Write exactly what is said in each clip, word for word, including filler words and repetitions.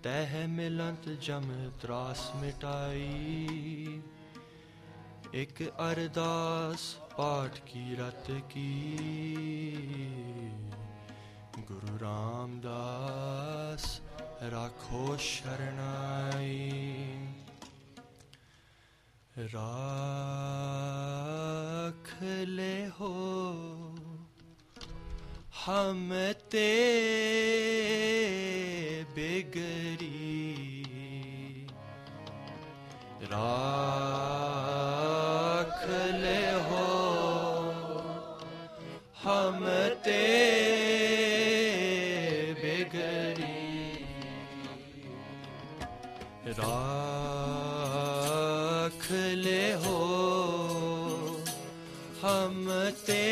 तह मिलंत जम त्रास मिटाई। एक अरदास पाठ की रत की, गुरु रामदास राखो शरणाई। राख ले हो हम ते बिगड़ी, राख ले हो हम ते बिगड़ी। राख ले हो हम ते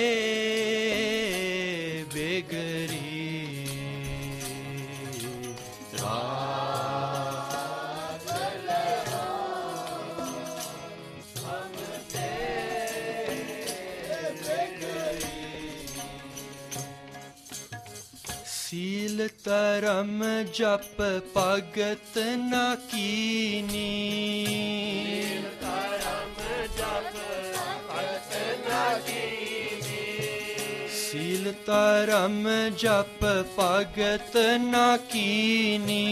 बिगड़ी। राख ले हो हम ते बिगड़ी। सील तरम जप भगत न कीनी, सील तरम जप भगत न कीनी।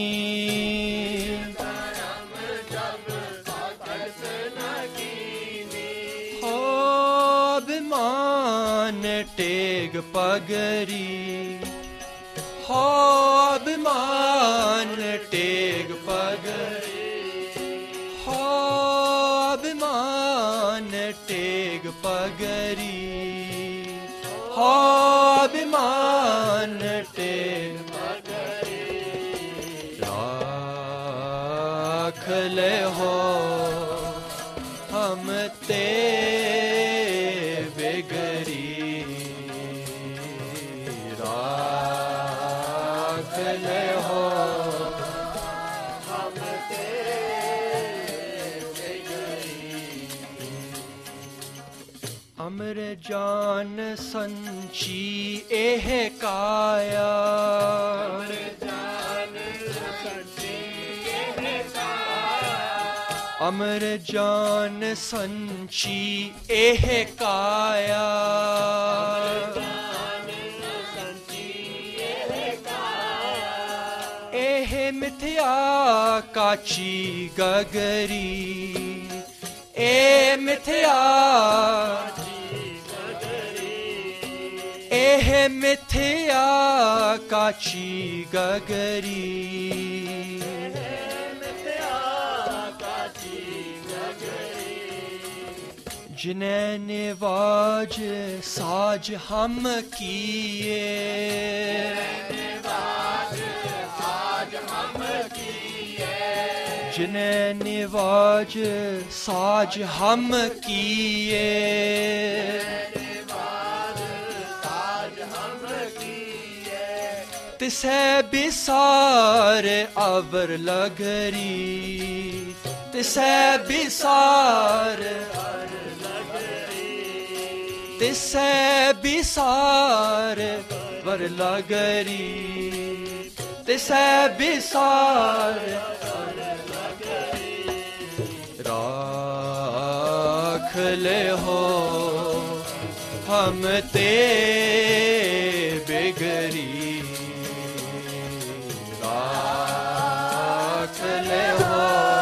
हो अभिमान टेग पगरी, हो अभिमान टेग पगरी। हो अभिमान टेग पगरी, हो अभिमान टेग पगरी। राख ले हो हम ते बिगड़ी। राख ले हो हम ते बिगड़ी। अमर जान संची एह काया, अमर जान संची एह काया। अमर जान संची एह काया, एह मिथ्या काची गगरी। ए मिथ्या एह मिथ्या काची गगरी। जिन्हें निवाज साज हम किए, जिन्हें निवाज साज हम किए। तिसे बिसार अवर लगरी, तिसे बिसार तिसे बिसार वर लगरी। तिसे बिसार राख ले हो हम ते बिगड़ी। राख ले हो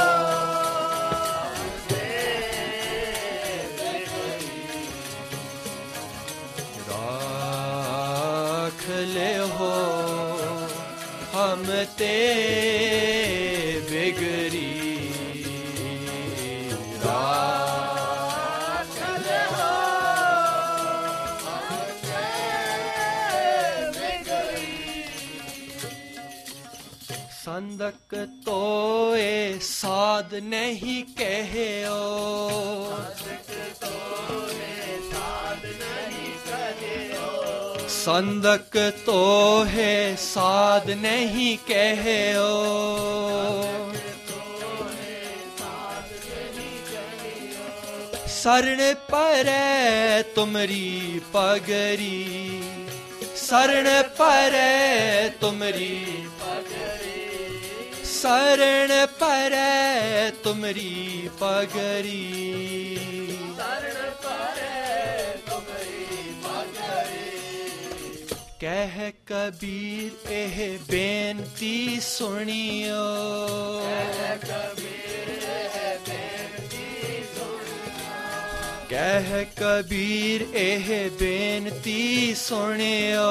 राख ले हो हम ते बिगड़ी। राख ले हो हम ते बिगड़ी। संदक तो ए साध नहीं कहो, संदक तो है साध नहीं कहो। शरण परै तुमरी पगरी, शरण परै तुमरी शरण परै तुमरी पगरी, शरण परै तुमरी पगरी। कह कबीर एह बेनती सुनियो, कह कबीर एह बेनती सुनियो, कह कबीर एह बेनती सुनियो,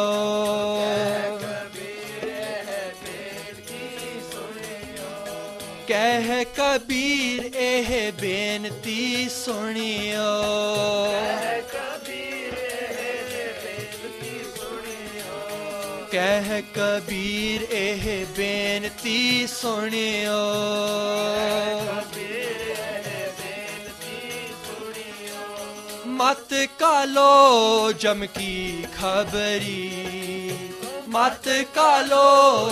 कह कबीर एह बेनती सुनियो, कह कबीर एह बेनती सुनियो, मत कालो जम की खबरी, मत कालो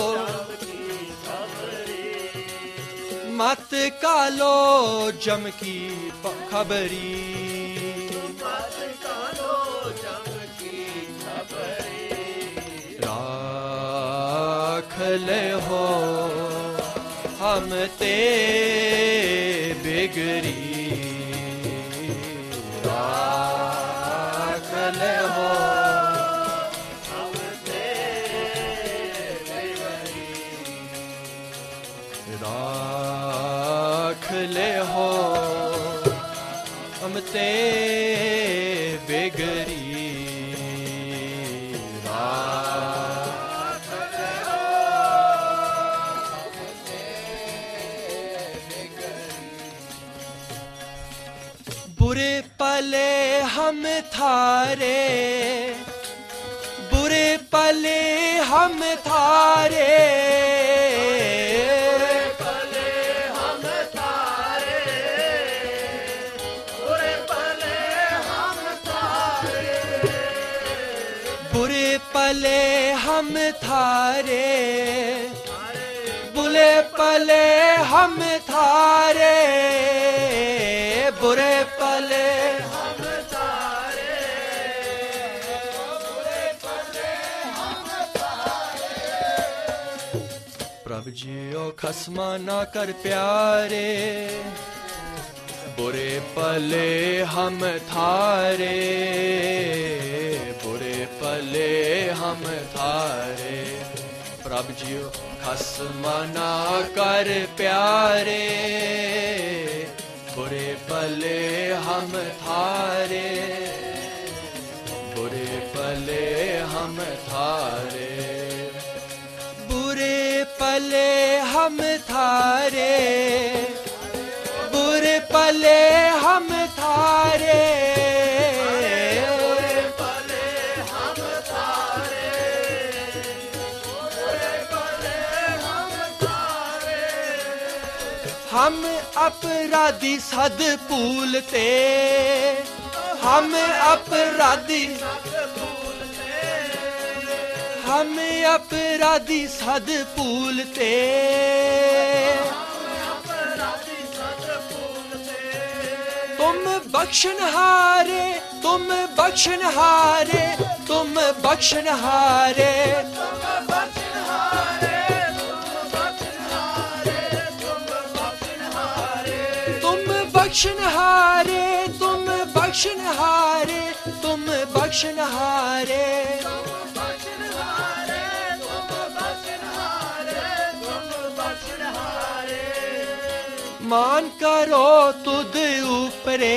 मत कालो जम की खबरी, मत कालो जम की खबरी। राख ले हो हम ते बिगड़ी, राख ले हो हम ते बिगड़ी, राख ले हो हम ते बिगड़ी, राख ले हो हम ते बिगड़ी। बुरे पले हम थारे, बुरे पले हम थारे, बुरे पले हम थारे, बुरे पले हम थारे, बुरे पले हम तारे, बुरे पले हम तारे। प्रभु जियो खसमा ना कर प्यारे, बुरे पले हम थारे, बुरे पले हम थारे। प्रभु जियो खसमा ना कर प्यारे, बुरे पले हम थारे, बुरे पले हम थारे, बुरे पले हम थारे, बुरे पले हम थारे, बुरे पले हम तारे, बुरे पले हम तारे। हम अपराधी सद भूलते, हम अपराधी हम अपराधी सद भूलते, तुम बख्शनहारे, तुम बख्शनहारे, तुम बख्शनहारे, तुम बख्शनहारे, तुम बख्शनहारे, तुम बख्शनहारे। मान करो तुद ऊपरे,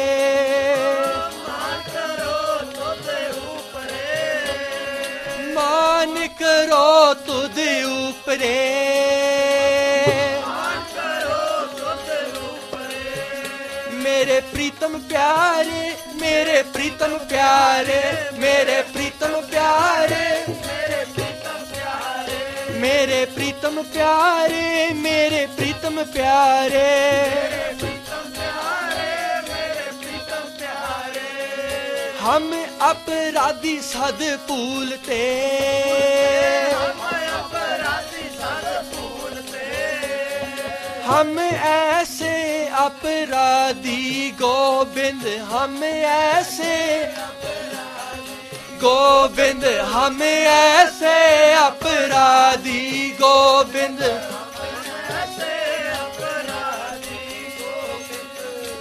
मान करो तुद ऊपरे, मान करो तुद ऊपरे, मान करो तुद ऊपरे। मेरे प्रीतम प्यारे, मेरे प्रीतम प्यारे, मेरे प्रीतम प्यारे, मेरे प्रीतम प्यारे, मेरे प्रीतम प्यारे, मेरे प्रीतम प्यारे। प्रीतम प्यारे, मेरे प्रीतम प्यारे। हम अपराधी सद भूलते, हम अपराधी सद भूलते, हम ऐसे अपराधी गोविंद, हम ऐसे गोविंद, हम ऐसे अपराधी Govind,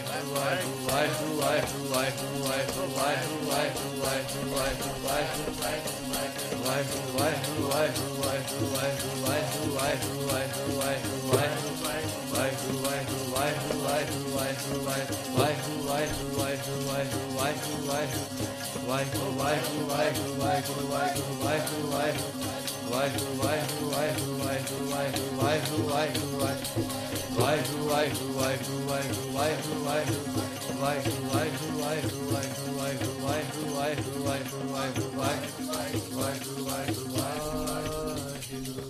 Vai, vai, vai, vai, vai, vai, vai, vai,